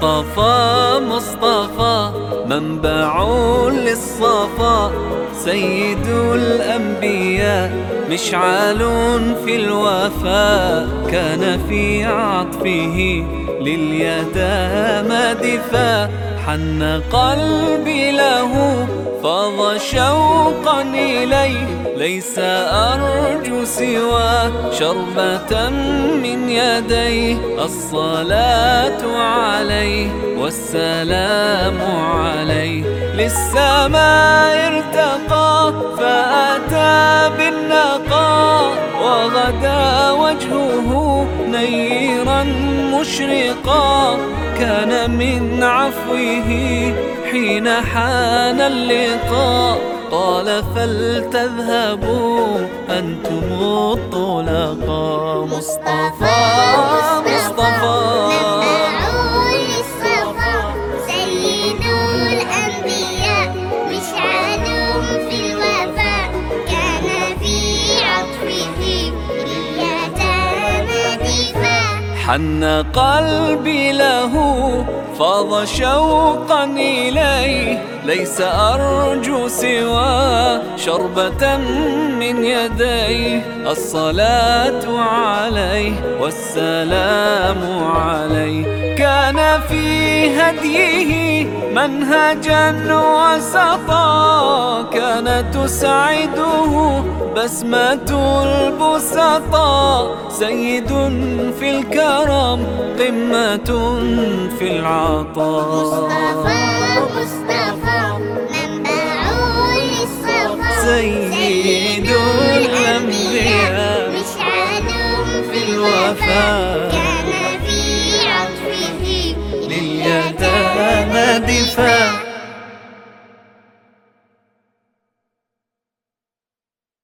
مصطفى مصطفى منبع للصفا، سيد الأنبياء مشعل في الوفاء، كان في عطفه لليتامى دفا، حن قلبي له فاض شوقا إليه، ليس أرجو سوى شربة من يديه، الصلاة عليه والسلام عليه، للسماء ارتقى فأتى بالنقاء، وغدا وجهه نيرا مشرقا، كان من عفوه حين حان اللقاء، قال فلتذهبوا أنتم الطلقاء. مصطفى مصطفى سيد الأنبياء مشعل في الوفاء، كان في عطفه لليتامى دفا، حن قلبي له فاض شوقا إليه، ليس أرجو سوى شربة من يديه، الصلاة عليه والسلام عليه، كان في هديه منهجا وسطا، كان تسعده بسمة البسطاء، سيد في الكرم قمة في العطاء. مصطفى